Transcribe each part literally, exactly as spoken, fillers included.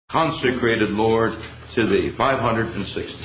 consecrated, Lord, to Thee. five hundred sixty.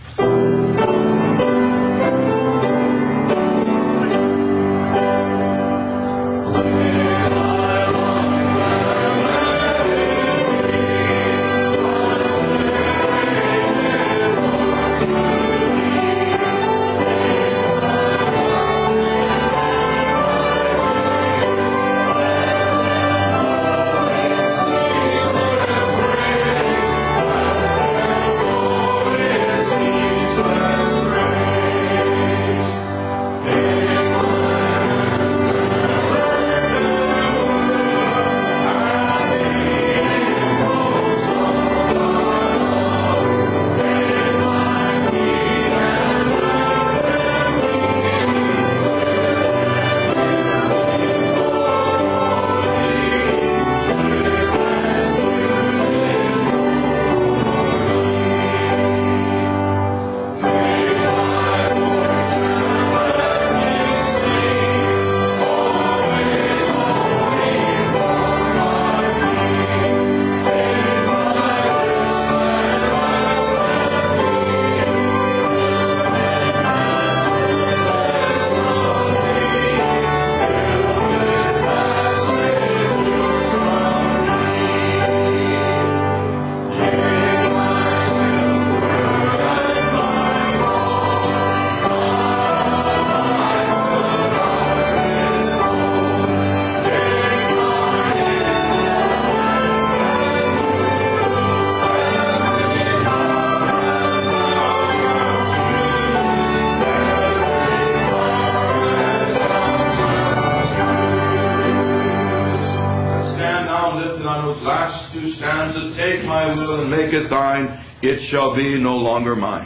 Make it thine, it shall be no longer mine.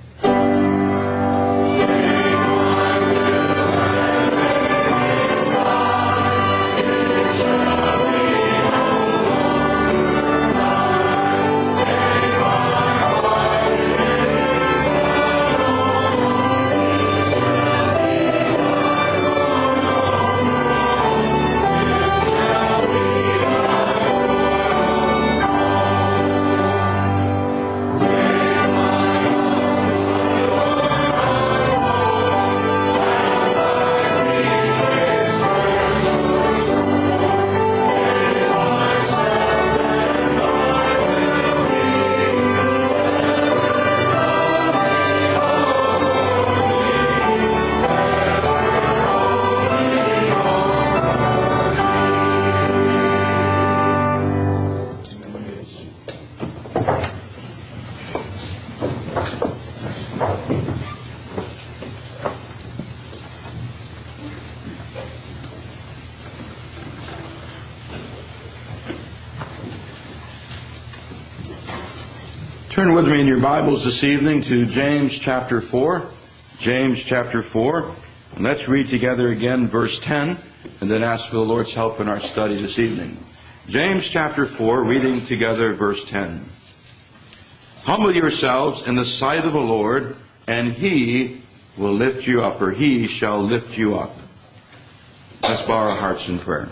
Turn with me in your Bibles this evening to James chapter four. James chapter four. And let's read together again verse ten and then ask for the Lord's help in our study this evening. James chapter four, reading together verse ten. Humble yourselves in the sight of the Lord, and He will lift you up, or He shall lift you up. Let's bow our hearts in prayer.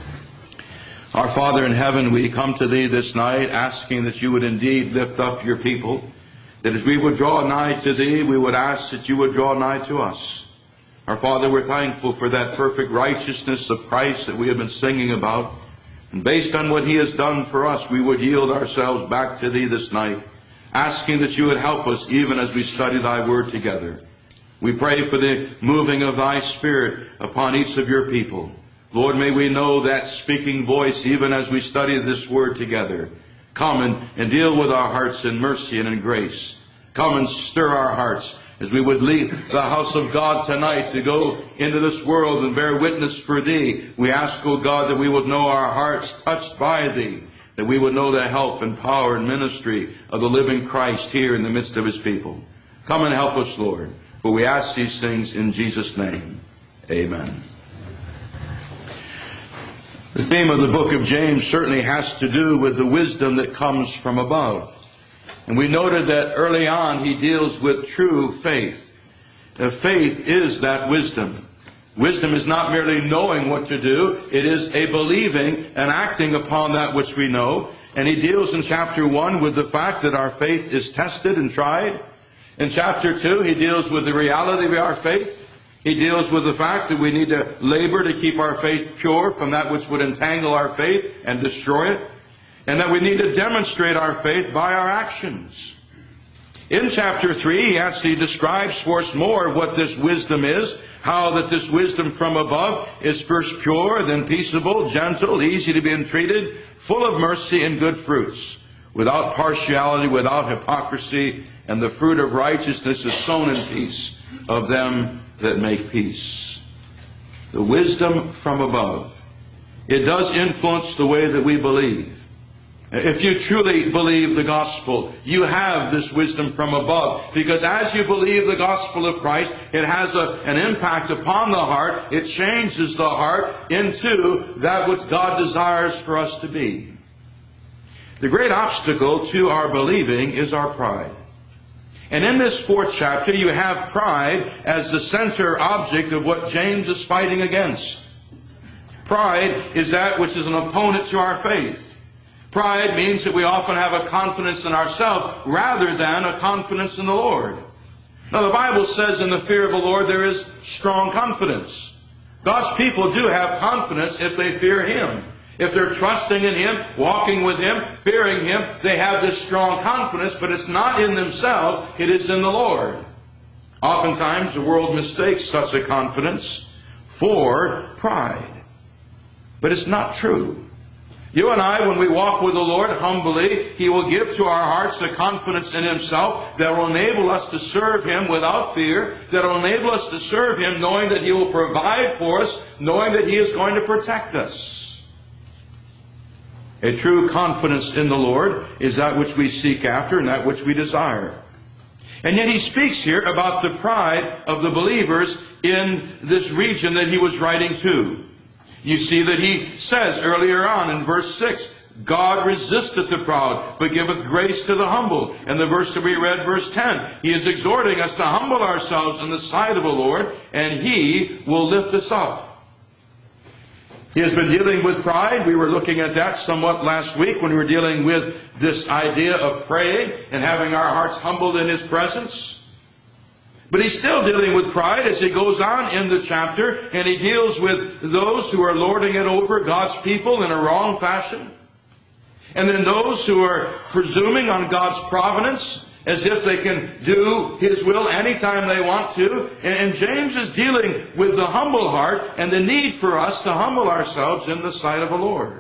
Our Father in heaven, we come to Thee this night asking that You would indeed lift up Your people, that as we would draw nigh to Thee, we would ask that You would draw nigh to us. Our Father, we're thankful for that perfect righteousness of Christ that we have been singing about. And based on what He has done for us, we would yield ourselves back to Thee this night, asking that You would help us even as we study Thy Word together. We pray for the moving of Thy Spirit upon each of Your people. Lord, may we know that speaking voice even as we study this Word together. Come and, and deal with our hearts in mercy and in grace. Come and stir our hearts as we would leave the house of God tonight to go into this world and bear witness for Thee. We ask, O God, that we would know our hearts touched by Thee, that we would know the help and power and ministry of the living Christ here in the midst of His people. Come and help us, Lord, for we ask these things in Jesus' name. Amen. The theme of the book of James certainly has to do with the wisdom that comes from above. And we noted that early on he deals with true faith. Uh, faith is that wisdom. Wisdom is not merely knowing what to do. It is a believing and acting upon that which we know. And he deals in chapter one with the fact that our faith is tested and tried. In chapter two, he deals with the reality of our faith. He deals with the fact that we need to labor to keep our faith pure from that which would entangle our faith and destroy it. And that we need to demonstrate our faith by our actions. In chapter three, he actually describes for us more of what this wisdom is, how that this wisdom from above is first pure, then peaceable, gentle, easy to be entreated, full of mercy and good fruits, without partiality, without hypocrisy, and the fruit of righteousness is sown in peace of them that make peace. The wisdom from above. It does influence the way that we believe. If you truly believe the gospel, you have this wisdom from above. Because as you believe the gospel of Christ, it has a, an impact upon the heart. It changes the heart into that which God desires for us to be. The great obstacle to our believing is our pride. And in this fourth chapter, you have pride as the center object of what James is fighting against. Pride is that which is an opponent to our faith. Pride means that we often have a confidence in ourselves rather than a confidence in the Lord. Now the Bible says in the fear of the Lord there is strong confidence. God's people do have confidence if they fear Him. If they're trusting in Him, walking with Him, fearing Him, they have this strong confidence, but it's not in themselves, it is in the Lord. Oftentimes the world mistakes such a confidence for pride. But it's not true. You and I, when we walk with the Lord humbly, He will give to our hearts the confidence in Himself that will enable us to serve Him without fear, that will enable us to serve Him knowing that He will provide for us, knowing that He is going to protect us. A true confidence in the Lord is that which we seek after and that which we desire. And yet he speaks here about the pride of the believers in this region that he was writing to. You see that he says earlier on in verse six, God resisteth the proud, but giveth grace to the humble. And the verse that we read, verse ten, he is exhorting us to humble ourselves in the sight of the Lord, and He will lift us up. He has been dealing with pride. We were looking at that somewhat last week when we were dealing with this idea of praying and having our hearts humbled in His presence. But he's still dealing with pride as he goes on in the chapter, and he deals with those who are lording it over God's people in a wrong fashion. And then those who are presuming on God's providence as if they can do His will anytime they want to. And James is dealing with the humble heart and the need for us to humble ourselves in the sight of the Lord.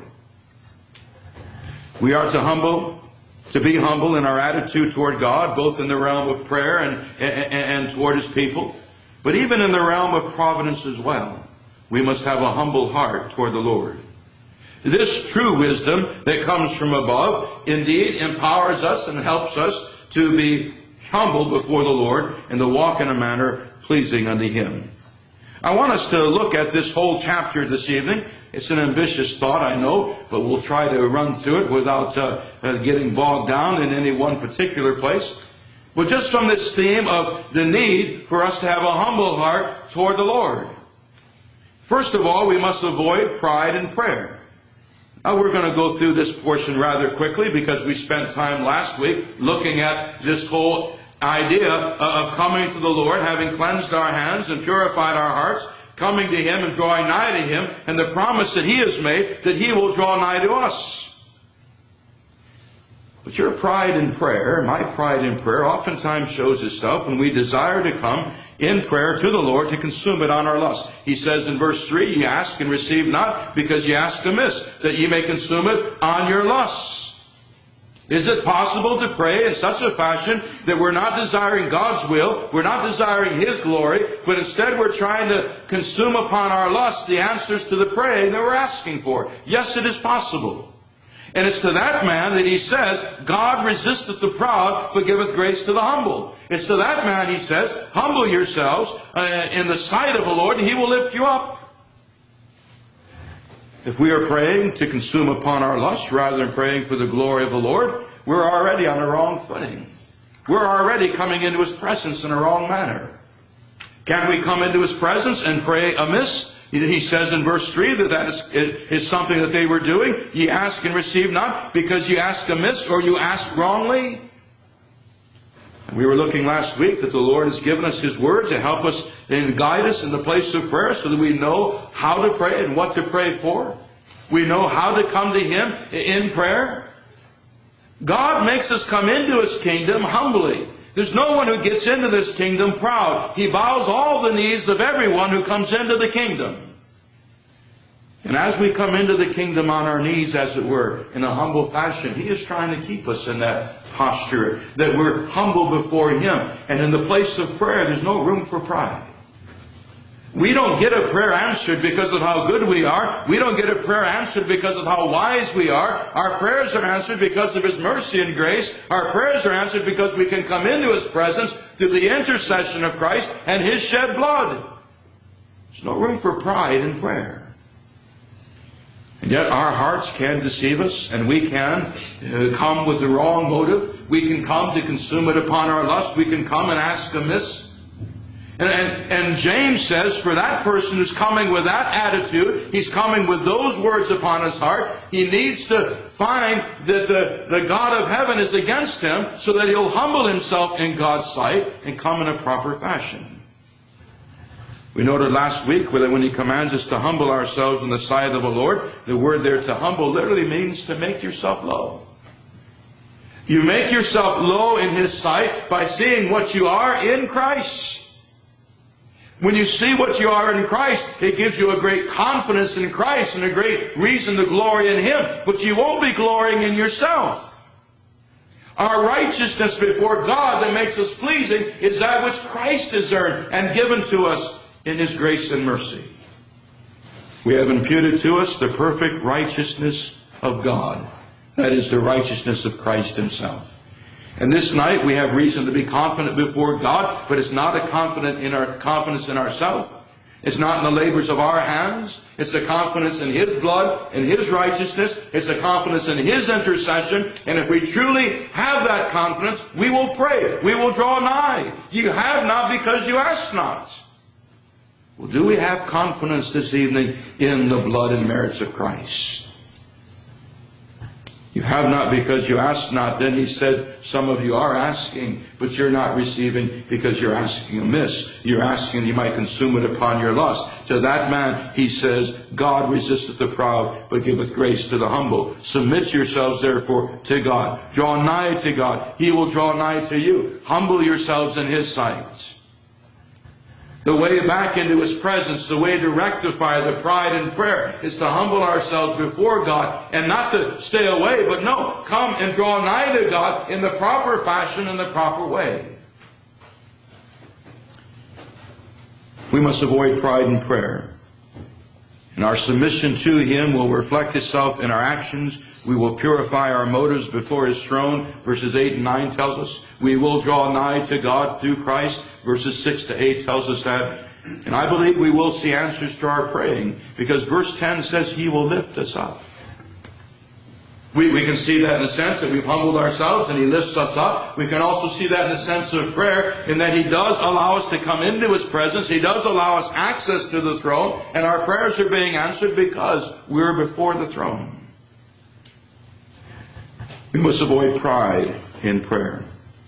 We are to humble, to be humble in our attitude toward God, both in the realm of prayer and, and, and toward His people. But even in the realm of providence as well, we must have a humble heart toward the Lord. This true wisdom that comes from above indeed empowers us and helps us to be humble before the Lord and to walk in a manner pleasing unto Him. I want us to look at this whole chapter this evening. It's an ambitious thought, I know, but we'll try to run through it without uh, uh, getting bogged down in any one particular place. But just from this theme of the need for us to have a humble heart toward the Lord. First of all, we must avoid pride in prayer. Now we're going to go through this portion rather quickly because we spent time last week looking at this whole idea of coming to the Lord, having cleansed our hands and purified our hearts, coming to Him and drawing nigh to Him, and the promise that He has made that He will draw nigh to us. But your pride in prayer, my pride in prayer, oftentimes shows itself when we desire to come in prayer to the Lord to consume it on our lust. He says in verse three, ye ask and receive not, because ye ask amiss, that ye may consume it on your lusts. Is it possible to pray in such a fashion that we're not desiring God's will, we're not desiring His glory, but instead we're trying to consume upon our lust the answers to the praying that we're asking for? Yes, it is possible. And it's to that man that he says, God resisteth the proud, but giveth grace to the humble. It's to that man, he says, humble yourselves uh, in the sight of the Lord, and He will lift you up. If we are praying to consume upon our lust rather than praying for the glory of the Lord, we're already on the wrong footing. We're already coming into His presence in a wrong manner. Can we come into His presence and pray amiss? He says in verse three that that is, is something that they were doing. Ye ask and receive not, because you ask amiss, or you ask wrongly. And we were looking last week that the Lord has given us His Word to help us and guide us in the place of prayer, so that we know how to pray and what to pray for. We know how to come to Him in prayer. God makes us come into His kingdom humbly. There's no one who gets into this kingdom proud. He bows all the knees of everyone who comes into the kingdom. And as we come into the kingdom on our knees, as it were, in a humble fashion, He is trying to keep us in that posture, that we're humble before Him. And in the place of prayer, there's no room for pride. We don't get a prayer answered because of how good we are. We don't get a prayer answered because of how wise we are. Our prayers are answered because of His mercy and grace. Our prayers are answered because we can come into His presence through the intercession of Christ and His shed blood. There's no room for pride in prayer. And yet our hearts can deceive us, and we can uh, come with the wrong motive. We can come to consume it upon our lust. We can come and ask amiss. And, and, and James says, for that person who's coming with that attitude, he's coming with those words upon his heart, he needs to find that the, the God of heaven is against him, so that he'll humble himself in God's sight and come in a proper fashion. We noted last week that when He commands us to humble ourselves in the sight of the Lord, the word there to humble literally means to make yourself low. You make yourself low in His sight by seeing what you are in Christ. When you see what you are in Christ, it gives you a great confidence in Christ and a great reason to glory in Him. But you won't be glorying in yourself. Our righteousness before God that makes us pleasing is that which Christ has earned and given to us in His grace and mercy. We have imputed to us the perfect righteousness of God. That is the righteousness of Christ Himself. And this night we have reason to be confident before God, but it's not a confident in our confidence in ourselves. It's not in the labors of our hands. It's a confidence in His blood and His righteousness. It's a confidence in His intercession. And if we truly have that confidence, we will pray. We will draw nigh. You have not because you ask not. Well, do we have confidence this evening in the blood and merits of Christ? You have not because you ask not. Then He said, some of you are asking, but you're not receiving because you're asking amiss. You're asking you might consume it upon your lust. To that man, He says, God resisteth the proud, but giveth grace to the humble. Submit yourselves therefore to God. Draw nigh to God. He will draw nigh to you. Humble yourselves in His sight. The way back into His presence, the way to rectify the pride in prayer, is to humble ourselves before God and not to stay away, but no, come and draw nigh to God in the proper fashion, in the proper way. We must avoid pride in prayer. And our submission to Him will reflect itself in our actions. We will purify our motives before His throne. Verses eight and nine tells us. We will draw nigh to God through Christ. Verses six to eight tells us that. And I believe we will see answers to our praying, because verse ten says He will lift us up. We, we can see that in the sense that we've humbled ourselves and He lifts us up. We can also see that in the sense of prayer, in that He does allow us to come into His presence. He does allow us access to the throne, and our prayers are being answered because we're before the throne. We must avoid pride in prayer.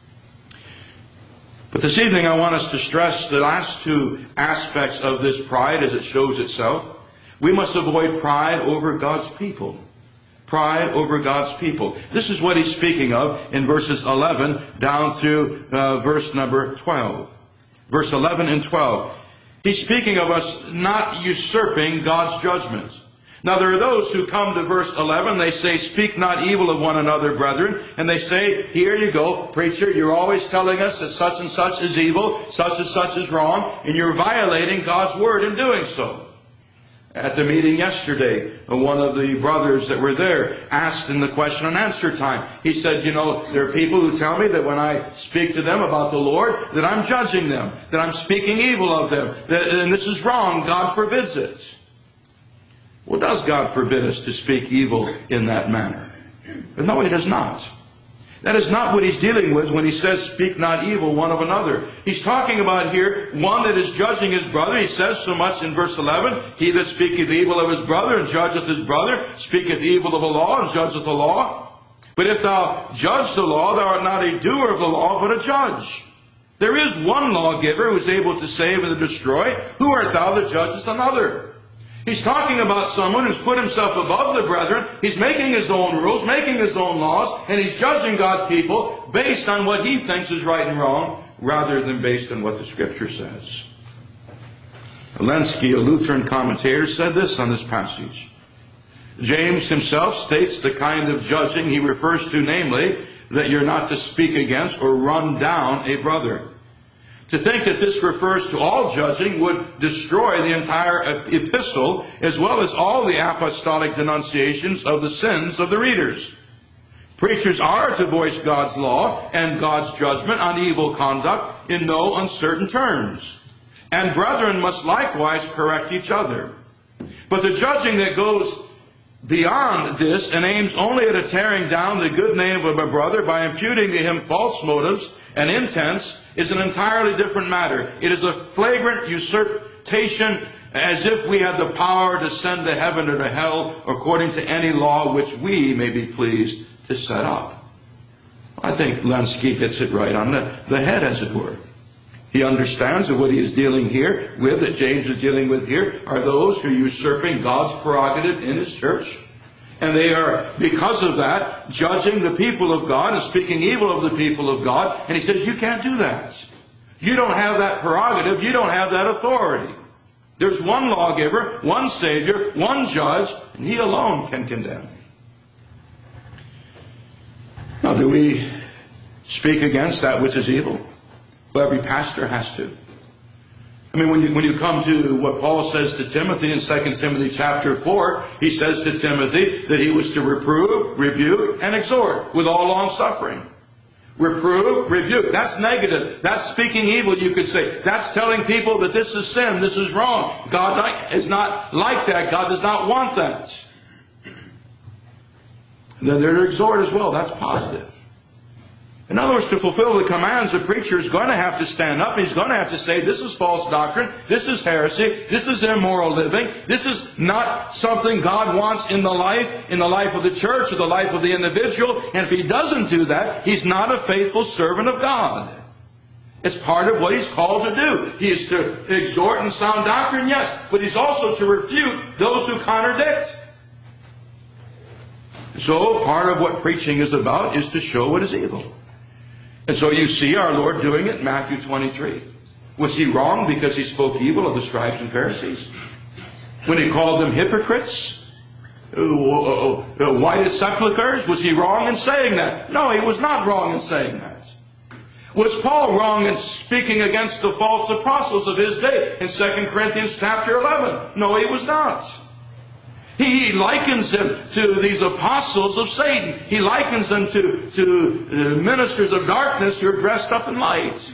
But this evening I want us to stress the last two aspects of this pride as it shows itself. We must avoid pride over God's people. Pride over God's people. This is what He's speaking of in verses eleven down through uh, verse number twelve. Verse eleven and twelve. He's speaking of us not usurping God's judgment. Now there are those who come to verse eleven, they say, speak not evil of one another, brethren. And they say, here you go, preacher, you're always telling us that such and such is evil, such and such is wrong, and you're violating God's word in doing so. At the meeting yesterday, one of the brothers that were there asked in the question and answer time. He said, you know, there are people who tell me that when I speak to them about the Lord, that I'm judging them, that I'm speaking evil of them, that, and this is wrong. God forbids it. Well, does God forbid us to speak evil in that manner? But no, He does not. That is not what he's dealing with when he says, speak not evil one of another. He's talking about here one that is judging his brother. He says so much in verse eleven, he that speaketh evil of his brother and judgeth his brother, speaketh evil of the law and judgeth the law. But if thou judge the law, thou art not a doer of the law, but a judge. There is one lawgiver who is able to save and to destroy. Who art thou that judgest another? He's talking about someone who's put himself above the brethren. He's making his own rules, making his own laws, and he's judging God's people based on what he thinks is right and wrong, rather than based on what the Scripture says. Lenski, a Lutheran commentator, said this on this passage. James himself states the kind of judging he refers to, namely, that you're not to speak against or run down a brother. To think that this refers to all judging would destroy the entire epistle, as well as all the apostolic denunciations of the sins of the readers. Preachers are to voice God's law and God's judgment on evil conduct in no uncertain terms. And brethren must likewise correct each other. But the judging that goes beyond this and aims only at a tearing down the good name of a brother by imputing to him false motives and intents is an entirely different matter. It is a flagrant usurpation, as if we had the power to send to heaven or to hell according to any law which we may be pleased to set up. I think Lenski hits it right on the, the head, as it were. He understands that what he is dealing here with, that James is dealing with here, are those who are usurping God's prerogative in his church. And they are, because of that, judging the people of God and speaking evil of the people of God. And he says, you can't do that. You don't have that prerogative. You don't have that authority. There's one lawgiver, one Savior, one judge, and he alone can condemn. Now, do we speak against that which is evil? Well, every pastor has to. I mean, when you, when you come to what Paul says to Timothy in Second Timothy chapter four, he says to Timothy that he was to reprove, rebuke, and exhort with all long suffering. Reprove, rebuke. That's negative. That's speaking evil, you could say. That's telling people that this is sin, this is wrong. God is not like that. God does not want that. And then they're to exhort as well. That's positive. In other words, to fulfill the commands, the preacher is going to have to stand up. He's going to have to say, this is false doctrine. This is heresy. This is immoral living. This is not something God wants in the life, in the life of the church or the life of the individual. And if he doesn't do that, he's not a faithful servant of God. It's part of what he's called to do. He is to exhort and sound doctrine, yes, but he's also to refute those who contradict. So part of what preaching is about is to show what is evil. And so you see our Lord doing it in Matthew twenty-three. Was he wrong because he spoke evil of the scribes and Pharisees? When he called them hypocrites? Whited sepulchres? Was he wrong in saying that? No, he was not wrong in saying that. Was Paul wrong in speaking against the false apostles of his day in Second Corinthians chapter eleven? No, he was not. He likens them to these apostles of Satan. He likens them to, to uh, ministers of darkness who are dressed up in light.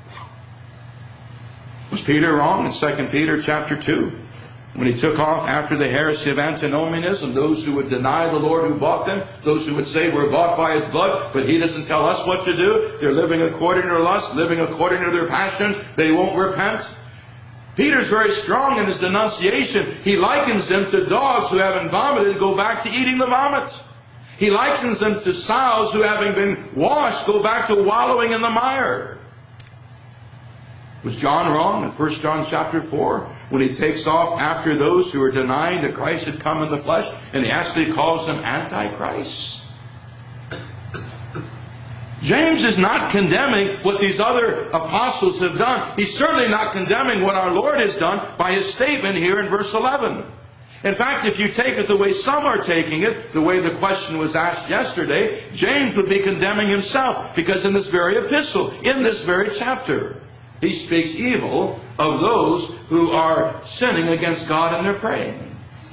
Was Peter wrong in Second Peter chapter two? When he took off after the heresy of antinomianism, those who would deny the Lord who bought them, those who would say we're bought by his blood, but he doesn't tell us what to do. They're living according to their lust, living according to their passions. They won't repent. Peter's very strong in his denunciation. He likens them to dogs who, having vomited, go back to eating the vomit. He likens them to sows who, having been washed, go back to wallowing in the mire. Was John wrong in First John chapter four when he takes off after those who are denying that Christ had come in the flesh, and he actually calls them antichrists? James is not condemning what these other apostles have done. He's certainly not condemning what our Lord has done by his statement here in verse eleven. In fact, if you take it the way some are taking it, the way the question was asked yesterday, James would be condemning himself, because in this very epistle, in this very chapter, he speaks evil of those who are sinning against God and they're praying.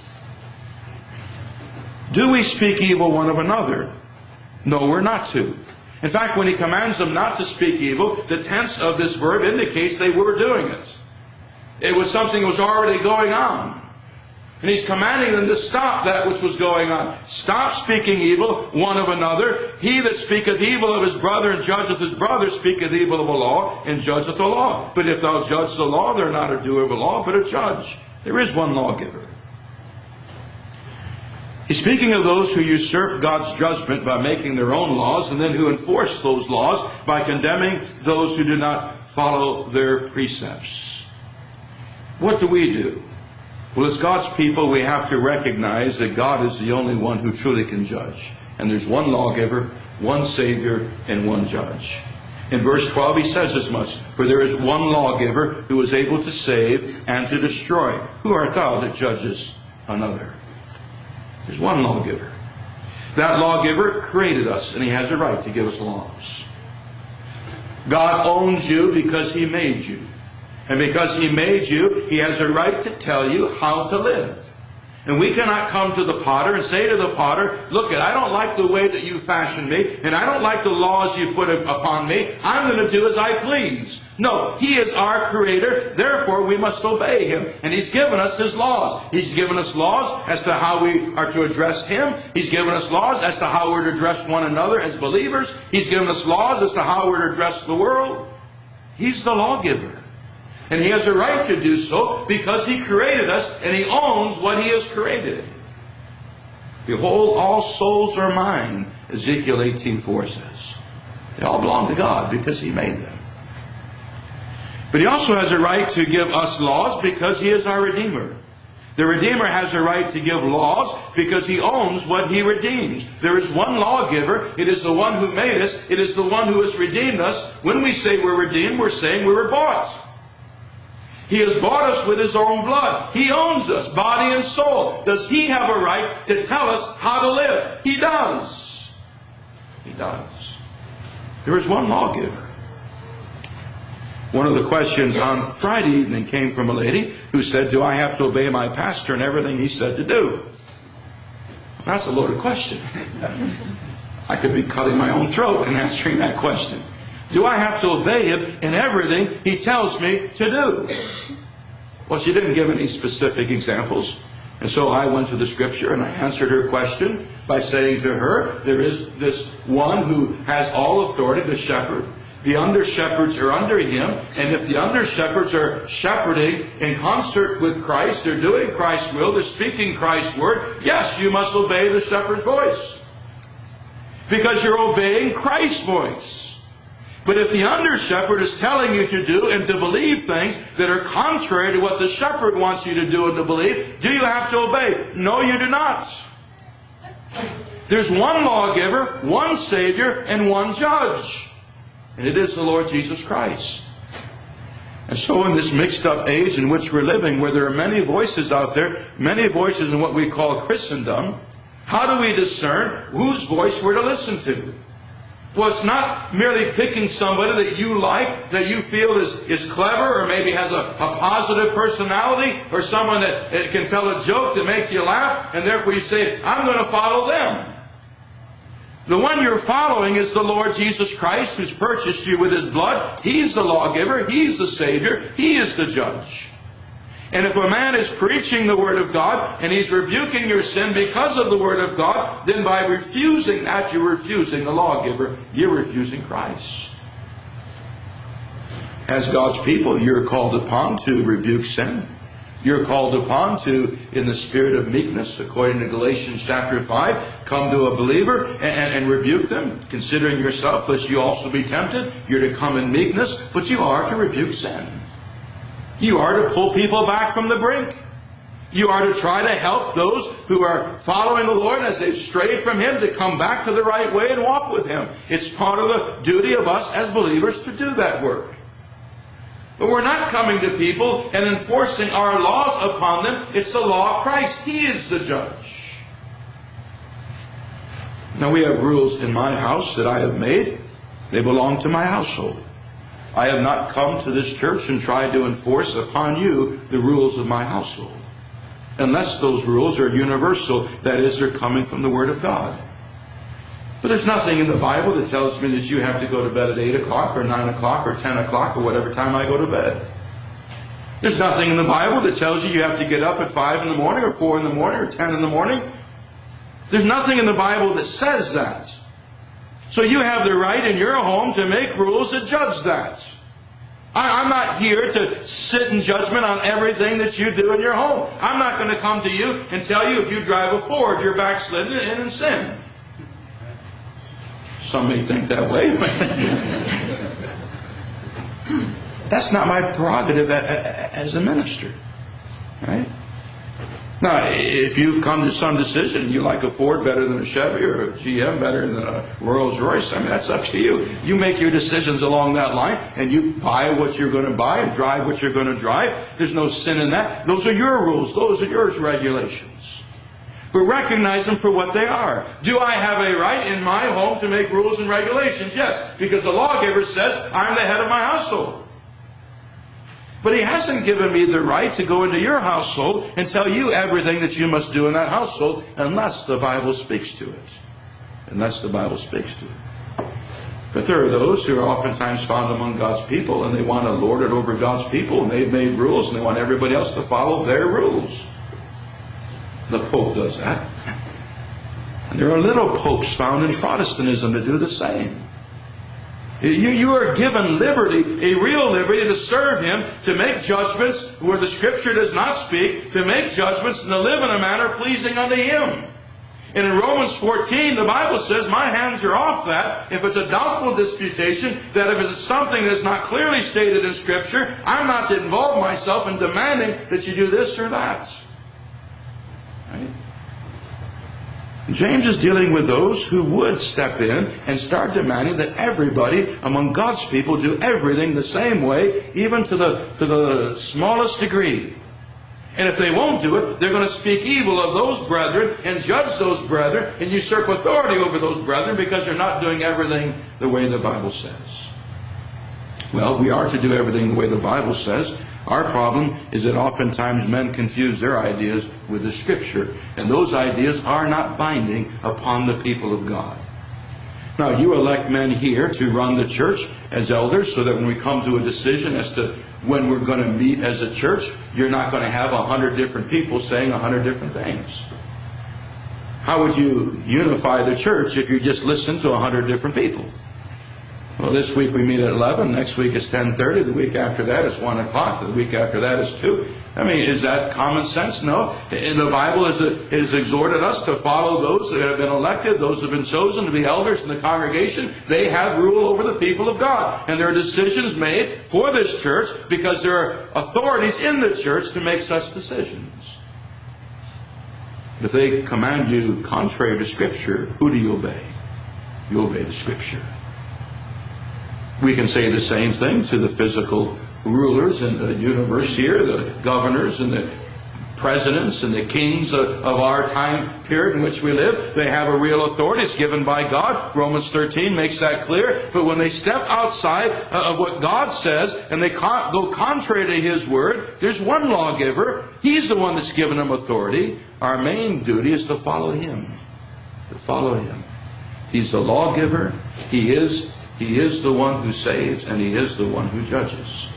Do we speak evil one of another? No, we're not to. In fact, when he commands them not to speak evil, the tense of this verb indicates they were doing it. It was something that was already going on. And He's commanding them to stop that which was going on. Stop speaking evil one of another. He that speaketh evil of his brother and judgeth his brother speaketh evil of a law and judgeth the law. But if thou judge the law, thou art not a doer of a law, but a judge. There is one lawgiver. He's speaking of those who usurp God's judgment by making their own laws, and then who enforce those laws by condemning those who do not follow their precepts. What do we do? Well, as God's people, we have to recognize that God is the only one who truly can judge. And there's one lawgiver, one Savior, and one judge. In verse twelve, he says as much. For there is one lawgiver who is able to save and to destroy. Who art thou that judgest another? There's one lawgiver. That lawgiver created us, and He has a right to give us laws. God owns you because He made you. And because He made you, He has a right to tell you how to live. And we cannot come to the potter and say to the potter, look, I don't like the way that you fashioned me, and I don't like the laws you put upon me. I'm going to do as I please. No, He is our Creator, therefore we must obey Him. And He's given us His laws. He's given us laws as to how we are to address Him. He's given us laws as to how we're to address one another as believers. He's given us laws as to how we're to address the world. He's the lawgiver. And He has a right to do so because He created us and He owns what He has created. Behold, all souls are mine, Ezekiel eighteen four says. They all belong to God because He made them. But He also has a right to give us laws because He is our Redeemer. The Redeemer has a right to give laws because He owns what He redeems. There is one lawgiver. It is the one who made us. It is the one who has redeemed us. When we say we're redeemed, we're saying we were bought. He has bought us with His own blood. He owns us, body and soul. Does He have a right to tell us how to live? He does. He does. There is one lawgiver. One of the questions on Friday evening came from a lady who said, do I have to obey my pastor in everything he said to do? That's a loaded question. I could be cutting my own throat in answering that question. Do I have to obey Him in everything He tells me to do? Well, she didn't give any specific examples. And so I went to the Scripture and I answered her question by saying to her, there is this one who has all authority, the shepherd. The under-shepherds are under Him. And if the under-shepherds are shepherding in concert with Christ, they're doing Christ's will, they're speaking Christ's word, yes, you must obey the shepherd's voice. Because you're obeying Christ's voice. But if the under-shepherd is telling you to do and to believe things that are contrary to what the shepherd wants you to do and to believe, do you have to obey? No, you do not. There's one lawgiver, one Savior, and one judge. And it is the Lord Jesus Christ. And so in this mixed up age in which we're living, where there are many voices out there, many voices in what we call Christendom, how do we discern whose voice we're to listen to? Well, it's not merely picking somebody that you like, that you feel is, is clever, or maybe has a, a positive personality, or someone that, that can tell a joke to make you laugh, and therefore you say, I'm going to follow them. The one you're following is the Lord Jesus Christ, who's purchased you with His blood. He's the lawgiver. He's the Savior. He is the judge. And if a man is preaching the Word of God, and he's rebuking your sin because of the Word of God, then by refusing that, you're refusing the lawgiver. You're refusing Christ. As God's people, you're called upon to rebuke sin. You're called upon to, in the spirit of meekness, according to Galatians chapter five, come to a believer and, and, and rebuke them, considering yourself lest you also be tempted. You're to come in meekness, but you are to rebuke sin. You are to pull people back from the brink. You are to try to help those who are following the Lord as they've strayed from Him to come back to the right way and walk with Him. It's part of the duty of us as believers to do that work. But we're not coming to people and enforcing our laws upon them. It's the law of Christ. He is the judge. Now we have rules in my house that I have made. They belong to my household. I have not come to this church and tried to enforce upon you the rules of my household. Unless those rules are universal, that is, they're coming from the Word of God. But there's nothing in the Bible that tells me that you have to go to bed at eight o'clock or nine o'clock or ten o'clock or whatever time I go to bed. There's nothing in the Bible that tells you you have to get up at five in the morning or four in the morning or ten in the morning. There's nothing in the Bible that says that. So you have the right in your home to make rules that judge that. I, I'm not here to sit in judgment on everything that you do in your home. I'm not going to come to you and tell you if you drive a Ford, you're backslidden and in sin. Some may think that way. That's not my prerogative as a minister. Right? Now, if you've come to some decision and you like a Ford better than a Chevy or a G M better than a Rolls Royce, I mean, that's up to you. You make your decisions along that line and you buy what you're going to buy and drive what you're going to drive. There's no sin in that. Those are your rules. Those are your regulations. But recognize them for what they are. Do I have a right in my home to make rules and regulations? Yes, because the lawgiver says I'm the head of my household. But He hasn't given me the right to go into your household and tell you everything that you must do in that household unless the Bible speaks to it. Unless the Bible speaks to it. But there are those who are oftentimes found among God's people and they want to lord it over God's people and they've made rules and they want everybody else to follow their rules. The Pope does that. And there are little popes found in Protestantism that do the same. You, you are given liberty, a real liberty, to serve Him, to make judgments where the Scripture does not speak, to make judgments and to live in a manner pleasing unto Him. And in Romans fourteen, the Bible says, my hands are off that. If it's a doubtful disputation, that if it's something that's not clearly stated in Scripture, I'm not to involve myself in demanding that you do this or that. Right? James is dealing with those who would step in and start demanding that everybody among God's people do everything the same way, even to the, to the smallest degree. And if they won't do it, they're going to speak evil of those brethren and judge those brethren and usurp authority over those brethren because they're not doing everything the way the Bible says. Well, we are to do everything the way the Bible says. Our problem is that oftentimes men confuse their ideas with the Scripture, and those ideas are not binding upon the people of God. Now, you elect men here to run the church as elders so that when we come to a decision as to when we're going to meet as a church, you're not going to have a hundred different people saying a hundred different things. How would you unify the church if you just listened to a hundred different people? Well, this week we meet at eleven. Next week is ten thirty. The week after that is one o'clock. The week after that is two. I mean, is that common sense? No. The Bible has, has exhorted us to follow those that have been elected, those that have been chosen to be elders in the congregation. They have rule over the people of God. And there are decisions made for this church because there are authorities in the church to make such decisions. If they command you contrary to Scripture, who do you obey? You obey the Scripture. We can say the same thing to the physical rulers in the universe here, the governors and the presidents and the kings of, of our time period in which we live. They have a real authority. It's given by God. Romans thirteen makes that clear. But when they step outside of what God says and they con- go contrary to His Word, there's one lawgiver. He's the one that's given them authority. Our main duty is to follow Him. To follow Him. He's the lawgiver. He is He is the one who saves, and He is the one who judges.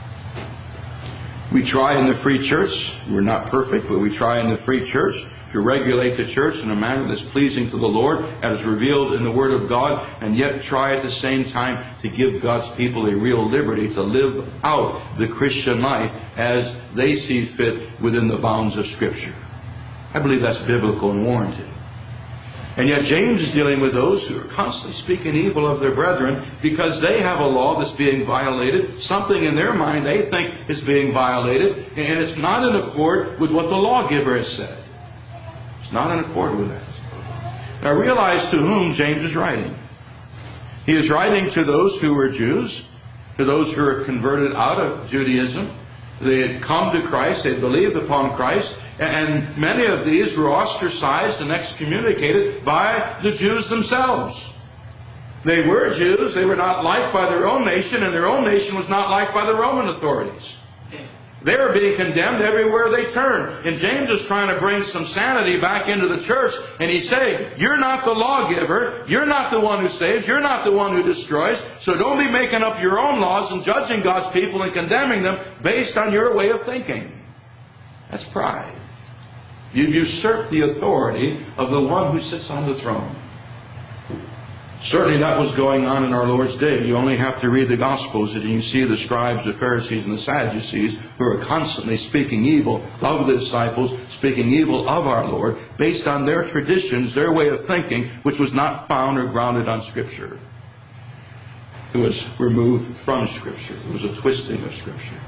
We try in the free church, we're not perfect, but we try in the free church to regulate the church in a manner that's pleasing to the Lord, as revealed in the Word of God, and yet try at the same time to give God's people a real liberty to live out the Christian life as they see fit within the bounds of Scripture. I believe that's biblical and warranted. And yet James is dealing with those who are constantly speaking evil of their brethren because they have a law that's being violated. Something in their mind they think is being violated. And it's not in accord with what the lawgiver has said. It's not in accord with that. Now realize to whom James is writing. He is writing to those who were Jews, to those who were converted out of Judaism. They had come to Christ. They had believed upon Christ. And many of these were ostracized and excommunicated by the Jews themselves. They were Jews. They were not liked by their own nation, and their own nation was not liked by the Roman authorities. They're being condemned everywhere they turn. And James is trying to bring some sanity back into the church. And he's saying, you're not the lawgiver. You're not the one who saves. You're not the one who destroys. So don't be making up your own laws and judging God's people and condemning them based on your way of thinking. That's pride. You've usurped the authority of the one who sits on the throne. Certainly that was going on in our Lord's day. You only have to read the Gospels and you see the scribes, the Pharisees, and the Sadducees who are constantly speaking evil of the disciples, speaking evil of our Lord, based on their traditions, their way of thinking, which was not found or grounded on Scripture. It was removed from Scripture. It was a twisting of Scripture.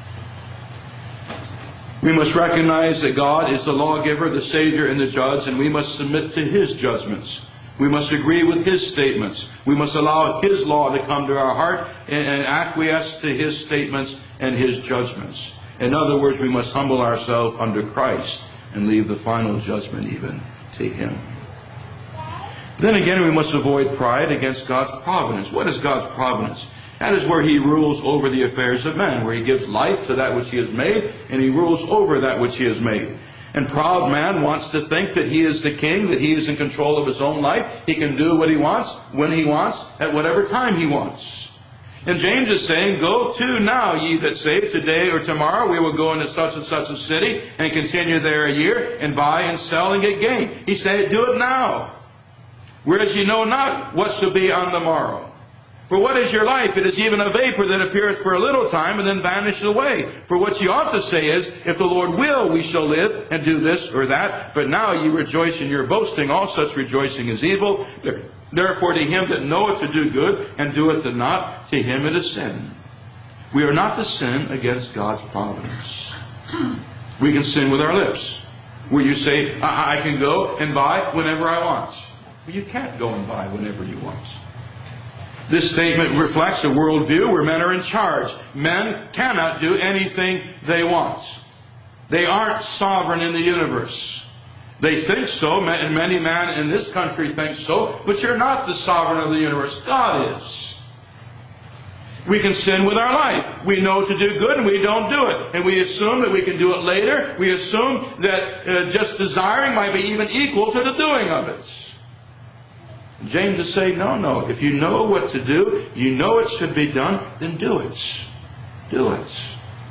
We must recognize that God is the lawgiver, the Savior, and the judge, and we must submit to His judgments. We must agree with His statements. We must allow His law to come to our heart and, and acquiesce to His statements and His judgments. In other words, we must humble ourselves under Christ and leave the final judgment even to Him. Then again, we must avoid pride against God's providence. What is God's providence? That is where He rules over the affairs of men, where He gives life to that which He has made, and He rules over that which He has made. And proud man wants to think that he is the king, that he is in control of his own life. He can do what he wants, when he wants, at whatever time he wants. And James is saying, go to now, ye that say, today or tomorrow we will go into such and such a city and continue there a year and buy and sell and get gain. He said, do it now. Whereas ye know not what shall be on the morrow. For what is your life? It is even a vapor that appeareth for a little time and then vanisheth away. For what ye ought to say is, if the Lord will, we shall live and do this or that. But now ye rejoice in your boasting. All such rejoicing is evil. Therefore to him that knoweth to do good and doeth it not, to him it is sin. We are not to sin against God's providence. We can sin with our lips. Where you say, I, I can go and buy whenever I want. Well, you can't go and buy whenever you want. This statement reflects a worldview where men are in charge. Men cannot do anything they want. They aren't sovereign in the universe. They think so, and many men in this country think so, but you're not the sovereign of the universe. God is. We can sin with our life. We know to do good and we don't do it. And we assume that we can do it later. We assume that uh, just desiring might be even equal to the doing of it. James is saying, no, no. If you know what to do, you know it should be done, then do it. Do it.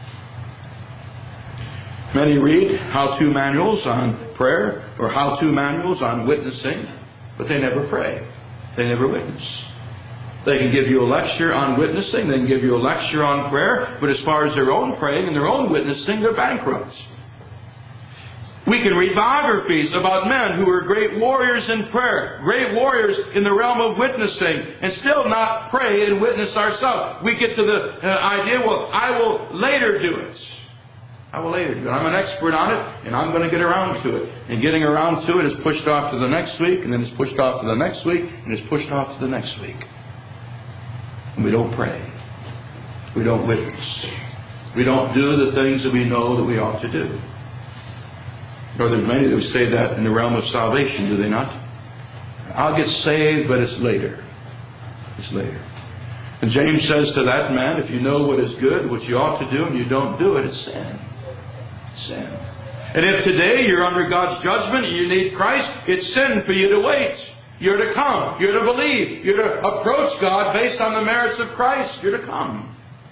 Many read how-to manuals on prayer or how-to manuals on witnessing, but they never pray. They never witness. They can give you a lecture on witnessing, they can give you a lecture on prayer, but as far as their own praying and their own witnessing, they're bankrupt. We can read biographies about men who were great warriors in prayer, great warriors in the realm of witnessing, and still not pray and witness ourselves. We get to the uh, idea, well, I will later do it. I will later do it. I'm an expert on it, and I'm going to get around to it. And getting around to it is pushed off to the next week, and then it's pushed off to the next week, and it's pushed off to the next week. And we don't pray. We don't witness. We don't do the things that we know that we ought to do. Or there's many that say that in the realm of salvation, do they not? I'll get saved, but it's later. It's later. And James says to that man, if you know what is good, what you ought to do, and you don't do it, it's sin. It's sin. And if today you're under God's judgment and you need Christ, it's sin for you to wait. You're to come. You're to believe. You're to approach God based on the merits of Christ. You're to come.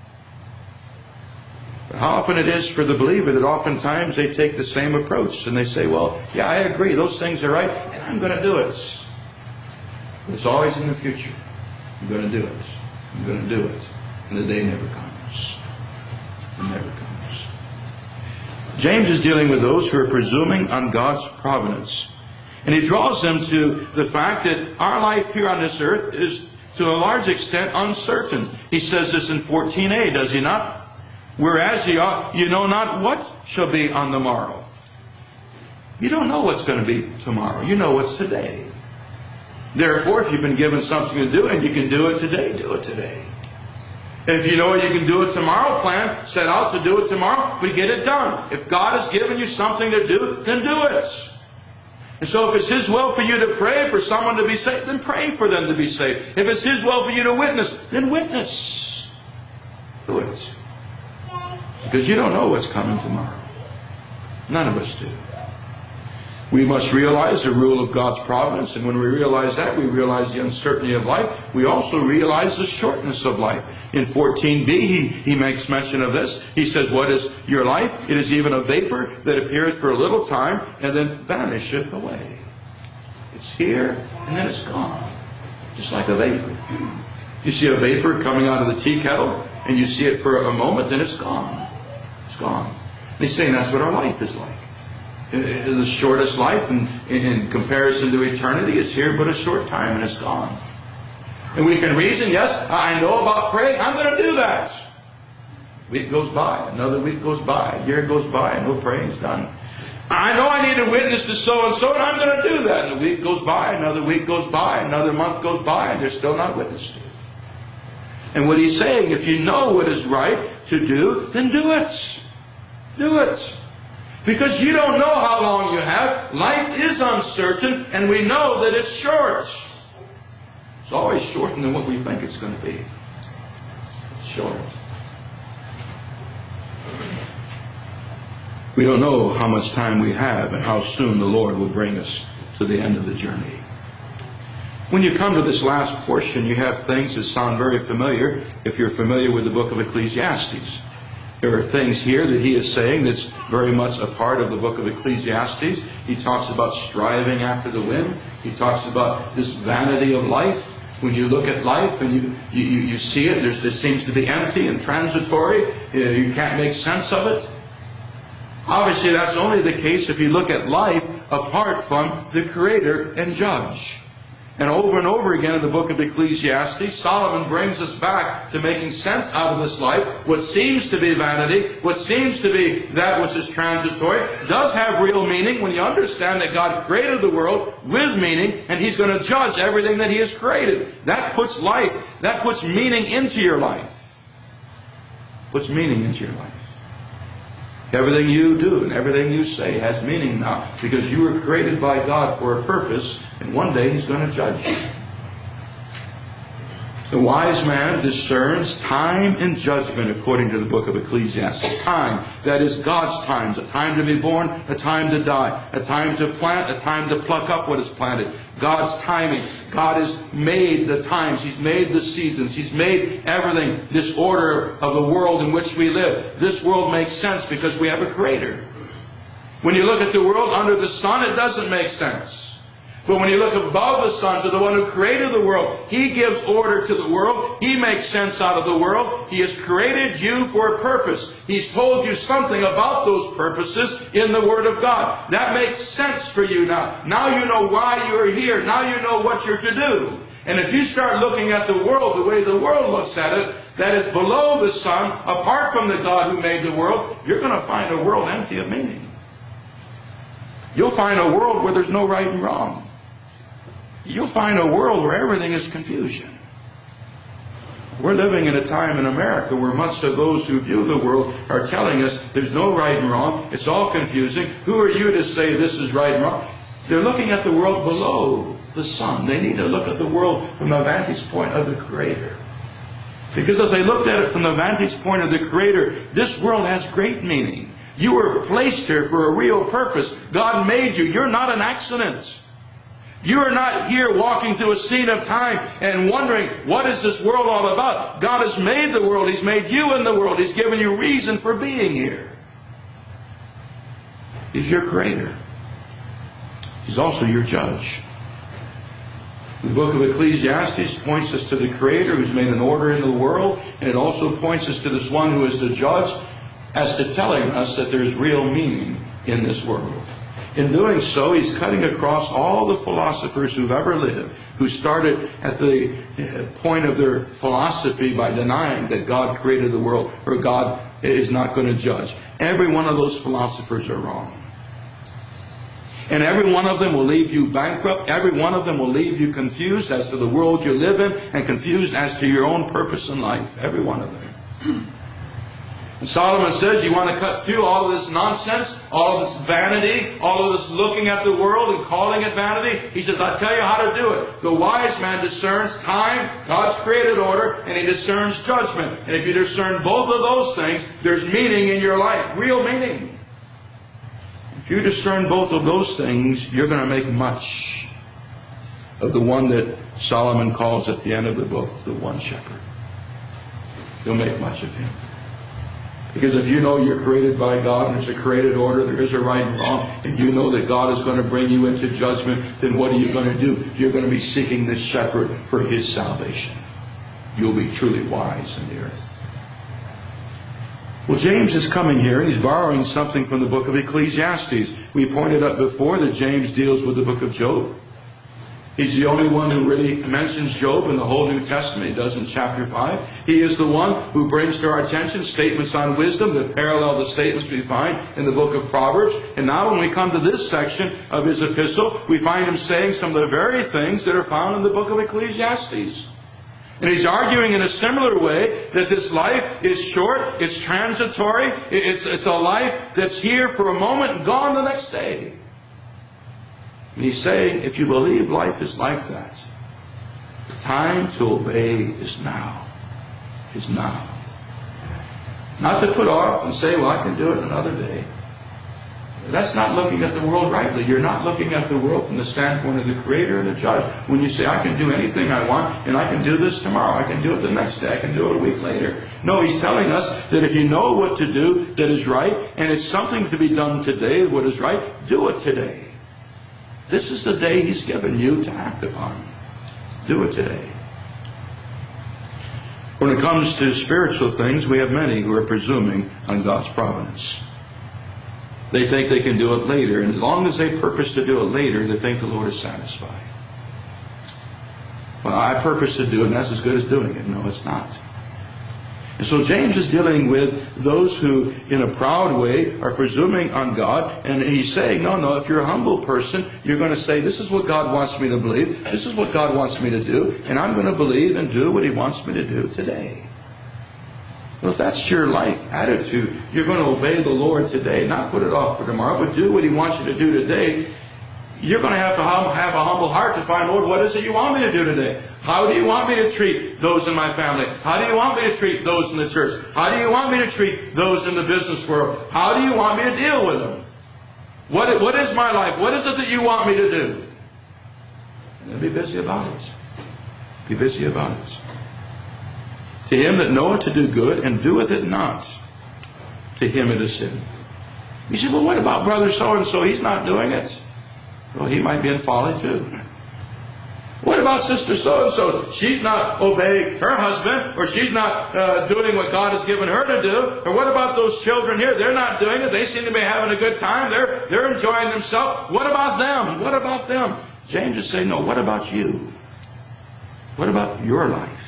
How often it is for the believer that oftentimes they take the same approach and they say, well, yeah, I agree, those things are right, and I'm going to do it. But it's always in the future. I'm going to do it. I'm going to do it. And the day never comes. It never comes. James is dealing with those who are presuming on God's providence. And he draws them to the fact that our life here on this earth is to a large extent uncertain. He says this in fourteen a, does he not? Whereas ye ought, you know not what shall be on the morrow. You don't know what's going to be tomorrow. You know what's today. Therefore, if you've been given something to do and you can do it today, do it today. If you know you can do it tomorrow, plan, set out to do it tomorrow, but get it done. If God has given you something to do, then do it. And so if it's His will for you to pray for someone to be saved, then pray for them to be saved. If it's His will for you to witness, then witness. Do it. Because you don't know what's coming tomorrow. None of us do. We must realize the rule of God's providence, and when we realize that, we realize the uncertainty of life. We also realize the shortness of life. In fourteen b, he, he makes mention of this. He says, what is your life? It is even a vapor that appeareth for a little time, and then vanisheth away. It's here, and then it's gone. Just like a vapor. You see a vapor coming out of the tea kettle, and you see it for a moment, then it's gone. It's gone. And he's saying that's what our life is like. The shortest life in, in comparison to eternity is here but a short time and it's gone. And we can reason, yes, I know about praying, I'm going to do that. Week goes by, another week goes by, a year goes by, and no praying's done. I know I need to witness to so-and-so, and I'm going to do that. And a week goes by, another week goes by, another month goes by, and they're still not witnessed to. And what he's saying, if you know what is right to do, then do it. Do it. Because you don't know how long you have. Life is uncertain, and we know that it's short. It's always shorter than what we think it's going to be. It's short. We don't know how much time we have and how soon the Lord will bring us to the end of the journey. When you come to this last portion, you have things that sound very familiar if you're familiar with the book of Ecclesiastes. There are things here that he is saying that's very much a part of the book of Ecclesiastes. He talks about striving after the wind. He talks about this vanity of life. When you look at life and you, you, you see it, there's, it seems to be empty and transitory. You can't make sense of it. Obviously, that's only the case if you look at life apart from the Creator and Judge. And over and over again in the book of Ecclesiastes, Solomon brings us back to making sense out of this life. What seems to be vanity, what seems to be that which is transitory, does have real meaning when you understand that God created the world with meaning, and He's going to judge everything that He has created. That puts life, that puts meaning into your life. Puts meaning into your life. Everything you do and everything you say has meaning now, because you were created by God for a purpose, and one day He's going to judge you. The wise man discerns time and judgment according to the book of Ecclesiastes. Time, that is God's time. A time to be born, a time to die. A time to plant, a time to pluck up what is planted. God's timing. God has made the times. He's made the seasons. He's made everything. This order of the world in which we live. This world makes sense because we have a Creator. When you look at the world under the sun, it doesn't make sense. But when you look above the sun to the one who created the world, He gives order to the world. He makes sense out of the world. He has created you for a purpose. He's told you something about those purposes in the Word of God. That makes sense for you now. Now you know why you're here. Now you know what you're to do. And if you start looking at the world the way the world looks at it, that is below the sun, apart from the God who made the world, you're going to find a world empty of meaning. You'll find a world where there's no right and wrong. You'll find a world where everything is confusion. We're living in a time in America where most of those who view the world are telling us there's no right and wrong. It's all confusing. Who are you to say this is right and wrong? They're looking at the world below the sun. They need to look at the world from the vantage point of the Creator. Because as they looked at it from the vantage point of the Creator, this world has great meaning. You were placed here for a real purpose. God made you. You're not an accident. You are not here walking through a scene of time and wondering, what is this world all about? God has made the world. He's made you in the world. He's given you reason for being here. He's your Creator. He's also your Judge. The book of Ecclesiastes points us to the Creator who's made an order in the world, and it also points us to this one who is the Judge, as to telling us that there's real meaning in this world. In doing so, he's cutting across all the philosophers who've ever lived, who started at the point of their philosophy by denying that God created the world or God is not going to judge. Every one of those philosophers are wrong. And every one of them will leave you bankrupt. Every one of them will leave you confused as to the world you live in and confused as to your own purpose in life. Every one of them. And Solomon says, you want to cut through all of this nonsense, all of this vanity, all of this looking at the world and calling it vanity? He says, I'll tell you how to do it. The wise man discerns time, God's created order, and he discerns judgment. And if you discern both of those things, there's meaning in your life, real meaning. If you discern both of those things, you're going to make much of the one that Solomon calls at the end of the book, the one shepherd. You'll make much of him. Because if you know you're created by God and there's a created order, there is a right and wrong, and you know that God is going to bring you into judgment, then what are you going to do? You're going to be seeking this shepherd for his salvation. You'll be truly wise in the earth. Well, James is coming here, and he's borrowing something from the book of Ecclesiastes. We pointed out before that James deals with the book of Job. He's the only one who really mentions Job in the whole New Testament. He does in chapter five. He is the one who brings to our attention statements on wisdom that parallel the statements we find in the book of Proverbs. And now when we come to this section of his epistle, we find him saying some of the very things that are found in the book of Ecclesiastes. And he's arguing in a similar way that this life is short, it's transitory, it's, it's a life that's here for a moment and gone the next day. And he's saying, if you believe life is like that, the time to obey is now. Is now. Not to put off and say, well, I can do it another day. That's not looking at the world rightly. You're not looking at the world from the standpoint of the Creator and the Judge. When you say, I can do anything I want, and I can do this tomorrow, I can do it the next day, I can do it a week later. No, he's telling us that if you know what to do that is right, and it's something to be done today, what is right, do it today. This is the day he's given you to act upon. Do it today. When it comes to spiritual things, we have many who are presuming on God's providence. They think they can do it later, and as long as they purpose to do it later, they think the Lord is satisfied. Well, I purpose to do it, and that's as good as doing it. No, it's not. And so James is dealing with those who, in a proud way, are presuming on God. And he's saying, no, no, if you're a humble person, you're going to say, this is what God wants me to believe. This is what God wants me to do. And I'm going to believe and do what he wants me to do today. Well, if that's your life attitude, you're going to obey the Lord today. Not put it off for tomorrow, but do what he wants you to do today. You're going to have to have a humble heart to find, Lord, what is it you want me to do today? How do you want me to treat those in my family? How do you want me to treat those in the church? How do you want me to treat those in the business world? How do you want me to deal with them? What, what is my life? What is it that you want me to do? And then be busy about it. Be busy about it. To him that knoweth to do good and doeth it not, to him it is sin. You say, well, what about brother so-and-so? He's not doing it. Well, he might be in folly too. What about sister so-and-so? She's not obeying her husband, or she's not uh, doing what God has given her to do. Or what about those children here? They're not doing it. They seem to be having a good time. They're, they're enjoying themselves. What about them? What about them? James is saying, no, what about you? What about your life?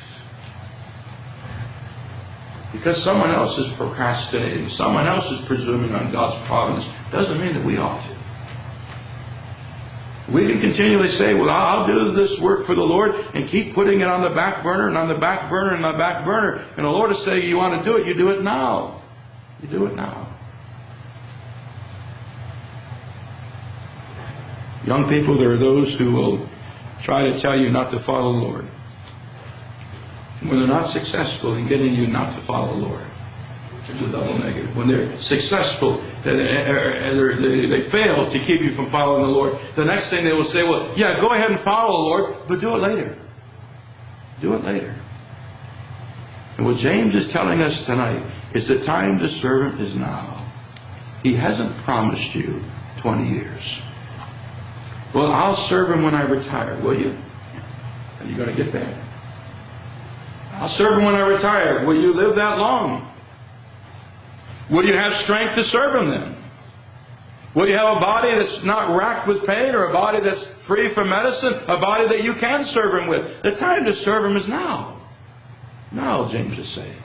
Because someone else is procrastinating, someone else is presuming on God's providence, doesn't mean that we ought to. We can continually say, well, I'll do this work for the Lord, and keep putting it on the back burner and on the back burner and on the back burner. And the Lord is saying, you want to do it, you do it now. You do it now. Young people, there are those who will try to tell you not to follow the Lord. When they're not successful in getting you not to follow the Lord, there's a double negative. When they're successful, they, they, they fail to keep you from following the Lord, the next thing they will say, well, yeah, go ahead and follow the Lord, but do it later. Do it later. And what James is telling us tonight is the time to serve him is now. He hasn't promised you twenty years. Well, I'll serve him when I retire. Will you? Are you going to get that? I'll serve him when I retire. Will you live that long? Will you have strength to serve him then? Will you have a body that's not racked with pain, or a body that's free from medicine, a body that you can serve him with? The time to serve him is now. Now, James is saying.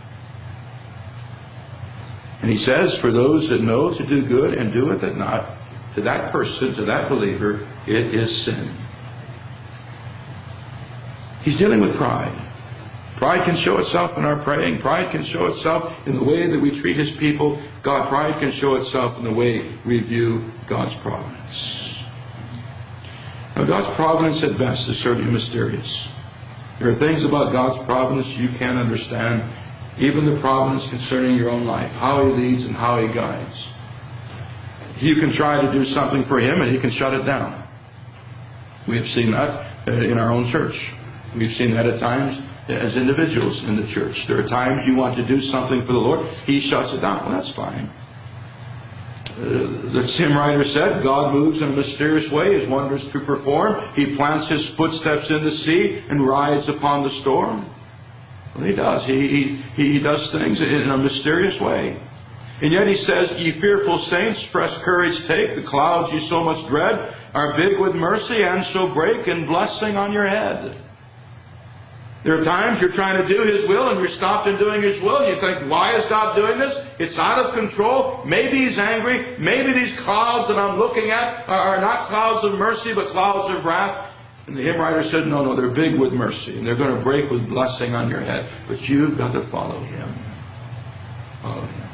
And he says, for those that know to do good and doeth it not, to that person, to that believer, it is sin. He's dealing with pride. Pride can show itself in our praying. Pride can show itself in the way that we treat His people. God, pride can show itself in the way we view God's providence. Now, God's providence at best is certainly mysterious. There are things about God's providence you can't understand, even the providence concerning your own life, how He leads and how He guides. You can try to do something for Him and He can shut it down. We have seen that in our own church. We've seen that at times as individuals in the church. There are times you want to do something for the Lord, He shuts it down. Well, that's fine. Uh, the hymn writer said, God moves in a mysterious way, His wonders to perform. He plants His footsteps in the sea and rides upon the storm. Well, He does. He, he, he does things in a mysterious way. And yet He says, ye fearful saints, fresh courage take. The clouds ye so much dread are big with mercy and so break in blessing on your head. There are times you're trying to do His will and you're stopped in doing His will. You think, why is God doing this? It's out of control. Maybe He's angry. Maybe these clouds that I'm looking at are not clouds of mercy, but clouds of wrath. And the hymn writer said, no, no, they're big with mercy. And they're going to break with blessing on your head. But you've got to follow Him. Follow Him.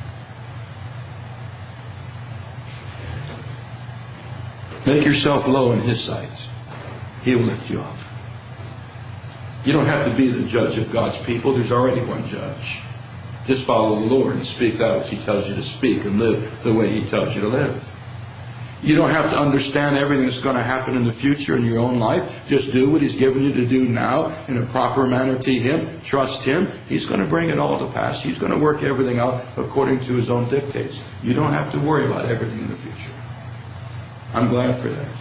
Make yourself low in His sight. He will lift you up. You don't have to be the judge of God's people. There's already one judge. Just follow the Lord and speak that which He tells you to speak and live the way He tells you to live. You don't have to understand everything that's going to happen in the future in your own life. Just do what He's given you to do now in a proper manner to Him. Trust Him. He's going to bring it all to pass. He's going to work everything out according to His own dictates. You don't have to worry about everything in the future. I'm glad for that.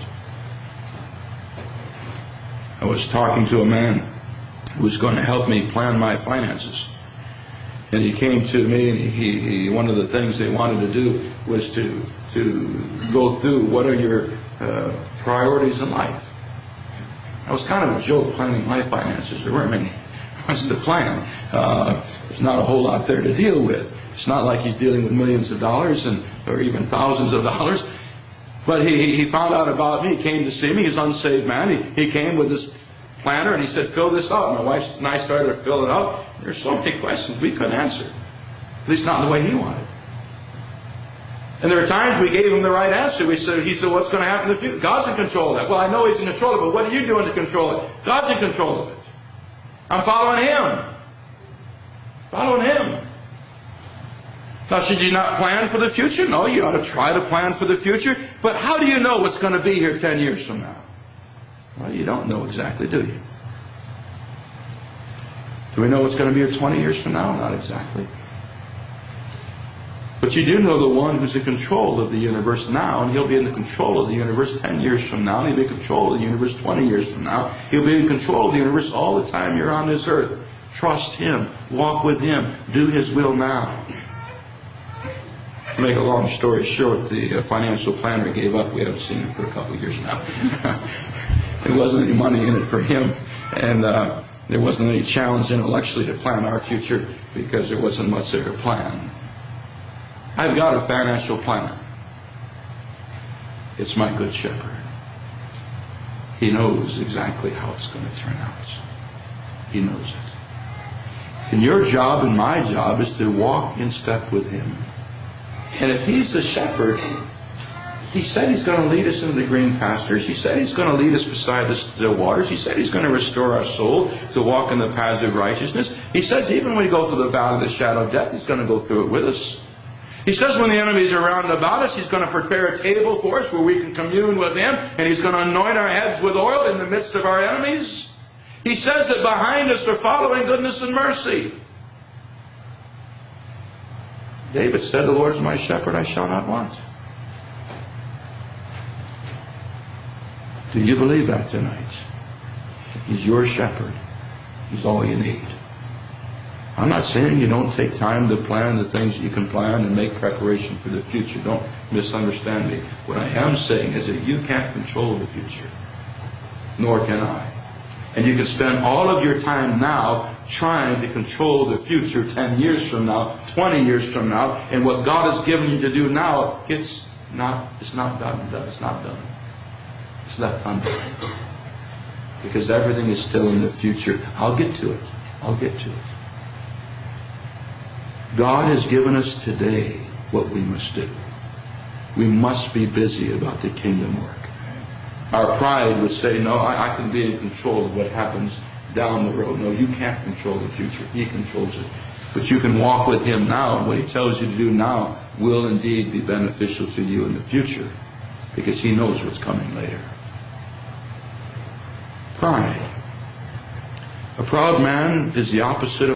I was talking to a man who was going to help me plan my finances. And he came to me and he, he one of the things they wanted to do was to, to go through what are your uh, priorities in life. I was kind of a joke planning my finances. There weren't many. What's the plan? Uh, there's not a whole lot there to deal with. It's not like he's dealing with millions of dollars and or even thousands of dollars. But he, he found out about me. He came to see me. He's an unsaved man. He, he came with this planner and he said, fill this out. My wife and I started to fill it out. There's so many questions we couldn't answer. At least not in the way he wanted. And there are times we gave him the right answer. We said, he said, what's going to happen in the future? God's in control of that. Well, I know He's in control of it, but what are you doing to control it? God's in control of it. I'm following Him. Following Him. Now, should you not plan for the future? No, you ought to try to plan for the future. But how do you know what's going to be here ten years from now? Well, you don't know exactly, do you? Do we know what's going to be here twenty years from now? Not exactly. But you do know the one who's in control of the universe now, and He'll be in control of the universe ten years from now, and He'll be in control of the universe twenty years from now. He'll be in control of the universe all the time you're on this earth. Trust Him. Walk with Him. Do His will now. To make a long story short, the uh, financial planner gave up. We haven't seen him for a couple of years now. There wasn't any money in it for him, and uh, there wasn't any challenge intellectually to plan our future because there wasn't much there to plan. I've got a financial planner. It's my good shepherd. He knows exactly how it's going to turn out. He knows it. And your job and my job is to walk in step with Him. And if He's the shepherd, He said He's going to lead us into the green pastures. He said He's going to lead us beside the still waters. He said He's going to restore our soul to walk in the paths of righteousness. He says even when we go through the valley of the shadow of death, He's going to go through it with us. He says when the enemies are round about us, He's going to prepare a table for us where we can commune with Him, and He's going to anoint our heads with oil in the midst of our enemies. He says that behind us are following goodness and mercy. David said, the Lord is my shepherd, I shall not want. Do you believe that tonight? He's your shepherd. He's all you need. I'm not saying you don't take time to plan the things you can plan and make preparation for the future. Don't misunderstand me. What I am saying is that you can't control the future. Nor can I. And you can spend all of your time now trying to control the future ten years from now, twenty years from now, and what God has given you to do now, it's not, it's not done. It's not done. It's left undone. Because everything is still in the future. I'll get to it. I'll get to it. God has given us today what we must do. We must be busy about the kingdom work. Our pride would say, no, I, I can be in control of what happens down the road. No, you can't control the future. He controls it. But you can walk with Him now, and what He tells you to do now will indeed be beneficial to you in the future, because He knows what's coming later. Pride. A proud man is the opposite of